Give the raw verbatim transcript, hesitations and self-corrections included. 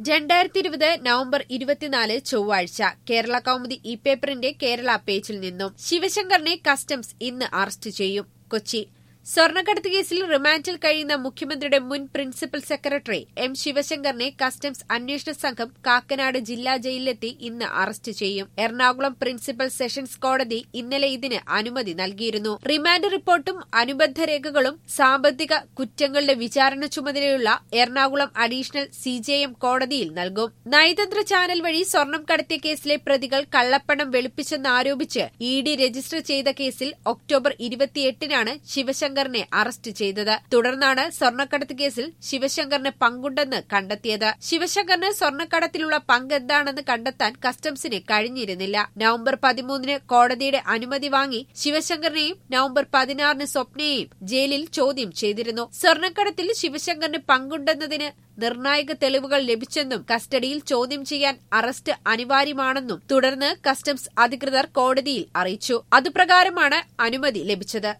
രണ്ടായിരത്തി ഇരുപത് നവംബർ ഇരുപത്തിനാല് ചൊവ്വാഴ്ച കേരള കൗമുദി ഇ പേപ്പറിന്റെ കേരള പേജിൽ നിന്നും ശിവശങ്കറിനെ കസ്റ്റംസ് ഇന്ന് അറസ്റ്റ് ചെയ്യും. കൊച്ചി സ്വർണ്ണക്കടത്ത് കേസിൽ റിമാൻഡിൽ കഴിയുന്ന മുഖ്യമന്ത്രിയുടെ മുൻ പ്രിൻസിപ്പൽ സെക്രട്ടറി എം ശിവശങ്കറിനെ കസ്റ്റംസ് അന്വേഷണ സംഘം കാക്കനാട് ജില്ലാ ജയിലിലെത്തി ഇന്ന് അറസ്റ്റ് ചെയ്യും. എറണാകുളം പ്രിൻസിപ്പൽ സെഷൻസ് കോടതി ഇന്നലെ ഇതിന് അനുമതി നൽകിയിരുന്നു. റിമാൻഡ് റിപ്പോർട്ടും അനുബന്ധ രേഖകളും സാമ്പത്തിക കുറ്റങ്ങളുടെ വിചാരണ ചുമതലയുള്ള Ernakulam additional C J M കോടതിയിൽ നൽകും. നയതന്ത്ര ചാനൽ വഴി സ്വർണം കടത്തിയ കേസിലെ പ്രതികൾ കള്ളപ്പണം വെളുപ്പിച്ചെന്നാരോപിച്ച് ഇ ഡി രജിസ്റ്റർ ചെയ്ത കേസിൽ ഒക്ടോബർ ഇരുപത്തിയെട്ടിനാണ് ശിവശങ്കർ നെ അറസ്റ്റ് ചെയ്തത്. തുടർന്നാണ് സ്വർണ്ണക്കടത്ത് കേസിൽ ശിവശങ്കറിന് പങ്കുണ്ടെന്ന് കണ്ടെത്തിയത്. ശിവശങ്കറിന് സ്വർണ്ണക്കടത്തിലുള്ള പങ്ക് എന്താണെന്ന് കണ്ടെത്താൻ കസ്റ്റംസിന് കഴിഞ്ഞിരുന്നില്ല. നവംബർ പതിമൂന്നിന് കോടതിയുടെ അനുമതി വാങ്ങി ശിവശങ്കറിനെയും നവംബർ പതിനാറിന് സ്വപ്നയെയും ജയിലിൽ ചോദ്യം ചെയ്തിരുന്നു. സ്വർണ്ണക്കടത്തിൽ ശിവശങ്കറിന് പങ്കുണ്ടെന്നതിന് നിർണായക തെളിവുകൾ ലഭിച്ചെന്നും കസ്റ്റഡിയിൽ ചോദ്യം ചെയ്യാൻ അറസ്റ്റ് അനിവാര്യമാണെന്നും തുടർന്ന് കസ്റ്റംസ് അധികൃതർ കോടതിയിൽ അറിയിച്ചു. അതുപ്രകാരമാണ് അനുമതി ലഭിച്ചത്.